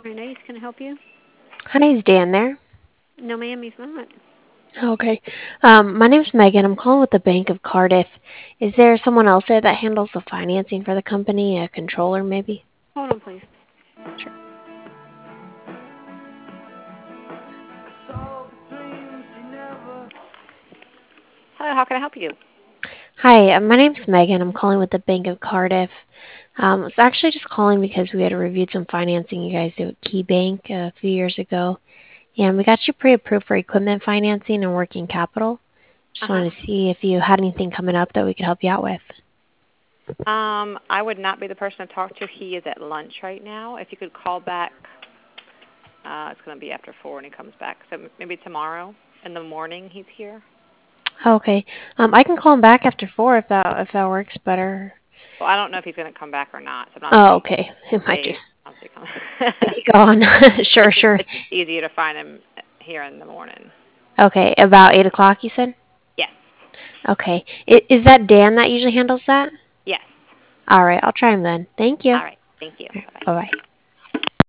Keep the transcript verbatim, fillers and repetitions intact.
Mayonnaise, can I help you? Hi, is Dan there? No, ma'am, he's not. Okay. Um, my name's Megan. I'm calling with the Bank of Cardiff. Is there someone else there that handles the financing for the company? A controller, maybe? Hold on, please. Sure. Hello, how can I help you? Hi, uh, my name's Megan. I'm calling with the Bank of Cardiff. Um, I was actually just calling because we had reviewed some financing you guys did with KeyBank a few years ago, and we got you pre-approved for equipment financing and working capital. Uh Just huh. wanted to see if you had anything coming up that we could help you out with. Um, I would not be the person to talk to. He is at lunch right now. If you could call back, uh, it's going to be after four when he comes back. So m- maybe tomorrow in the morning he's here. Okay. Um, I can call him back after four if that if that works better. Well, I don't know if he's going to come back or not. So I'm not Oh, saying okay. It might just stay. I'll say come. be gone. Sure, it's just sure. it's easier to find him here in the morning. Okay, about eight o'clock, you said? Yes. Okay. I, is that Dan that usually handles that? Yes. All right, I'll try him then. Thank you. All right. Thank you. Bye bye. Bye bye.